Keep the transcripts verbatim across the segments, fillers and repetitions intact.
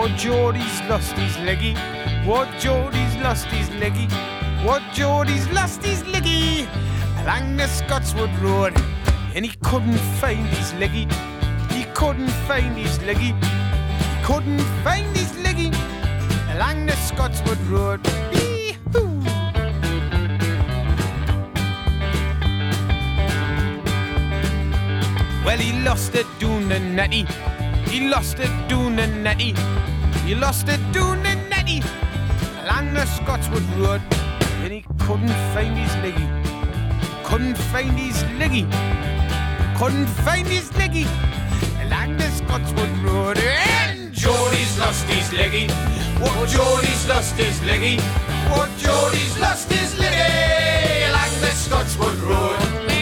Oh, Geordie's lost his leggy. Oh, Geordie's lost his leggy. Oh, Geordie's lost his leggy. Along the Scotswood Road, and he couldn't find his leggy. He couldn't find his leggy. He couldn't find his leggy. Along the Scotswood Road. Yee-hoo. Well, he lost it doing the netty. He lost it doing the netty. He lost it doing the netty. Along the Scotswood Road, and he couldn't find his leggy. Couldn't find his leggy. Couldn't find his leggy. Along the Scotswood Road, and Geordie's lost his leggy. Oh, Geordie's lost his leggy. Oh, Geordie's lost his leggy. Along the Scotswood Road.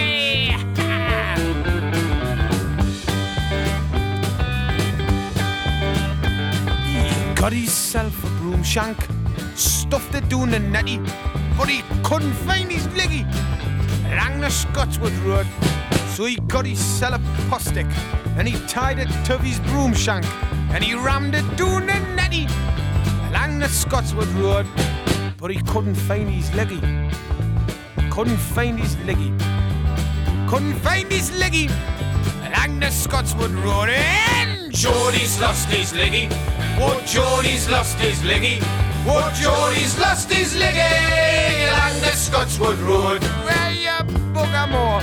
He got himself a broom shank, stuffed it down the netty, but he couldn't find his leggy along the Scotswood Road. So he got himself a posstick and he tied it to his broom shank and he rammed it down the netty along the Scotswood Road. But he couldn't find his leggy. Couldn't find his leggy. Couldn't find his leggy along the Scotswood Road. And Geordie's lost his leggy. Oh, Geordie's lost his leggy. Oh, Geordie's lost his leggy along the Scotswood Road. Where you bugger more?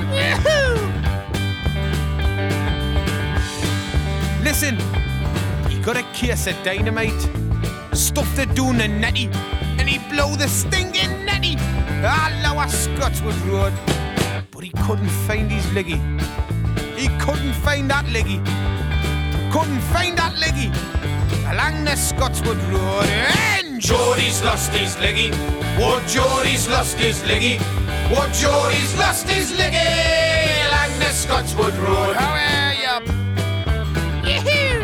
Listen, he got a case of dynamite, stuffed it down the netty, and he blow the stinking netty all over Scotswood Road. But he couldn't find his leggy. He couldn't find that leggy. Couldn't find that leggy along the Scotswood Road. And Geordie's lost his leggy. Oh, Geordie's lost his leggy. Oh, Geordie's lost his leggy along the Scotswood Road. How are you? Yee-hoo!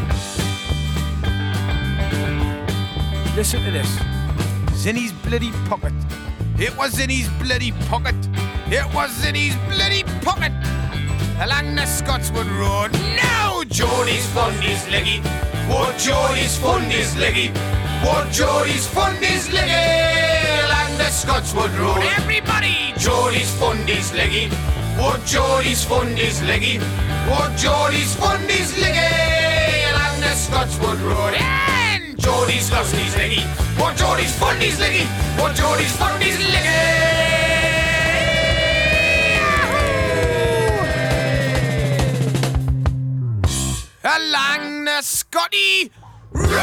Listen to this. It's in his bloody pocket. It was in his bloody pocket. It was in his bloody pocket. Along the Scotswood Road. Now Geordie's found his leggy. Oh, Geordie's found his leggy. Oh, Geordie's found his leggy along the Scotswood Road. Everybody! Geordie's found his leggy. Oh, Geordie's found his leggy. Oh, Geordie's found his leggy along the Scotswood Road. And Geordie's lost his leggy. Oh, Geordie's found his leggy. Oh, Geordie's found his leggy. Along the Scotty Road.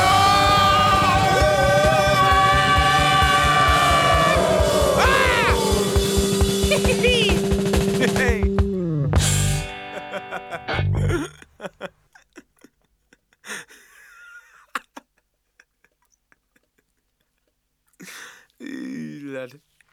Ah! Lad.